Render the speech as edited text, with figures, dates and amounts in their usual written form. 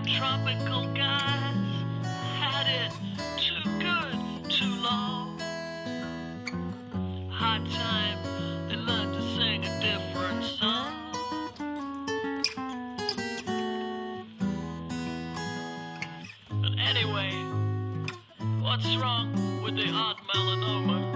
Tropical guys had it too good, too long. High time they learned to sing a different song. But anyway, what's wrong with the odd melanoma?